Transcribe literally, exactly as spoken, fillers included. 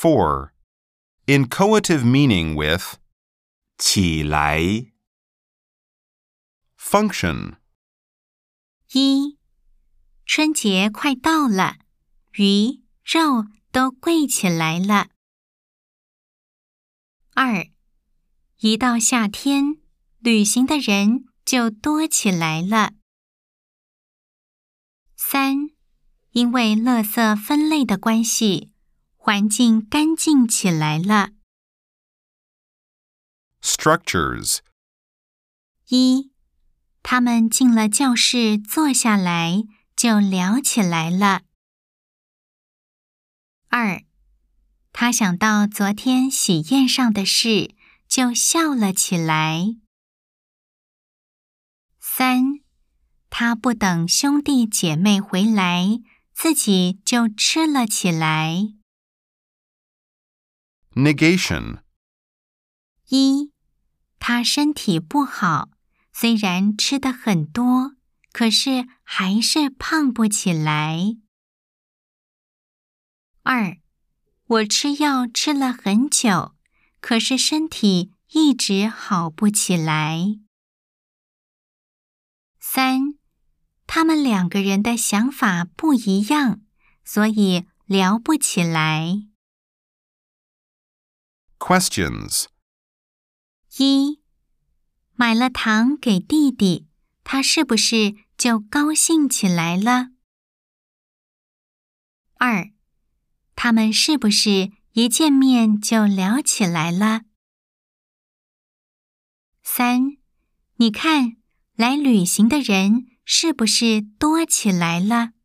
four. Inchoative meaning with 起来 function. 一、春节快到了，鱼、肉都贵起来了。二、一到夏天，旅行的人就多起来了。三、因为垃圾分类的关系，环境干净起来了。 Structures. 一、他们进了教室坐下来，就聊起来了。二、他想到昨天喜宴上的事，就笑了起来。三、他不等兄弟姐妹回来，自己就吃了起来。 Negation. 一、他身体不好，虽然吃得很多，可是还是胖不起来。二、我吃药吃了很久，可是身体一直好不起来。三、他们两个人的想法不一样，所以聊不起来。 Questions. 一、买了糖给弟弟，他是不是就高兴起来了？二、他们是不是一见面就聊起来了？三、你看，来旅行的人是不是多起来了？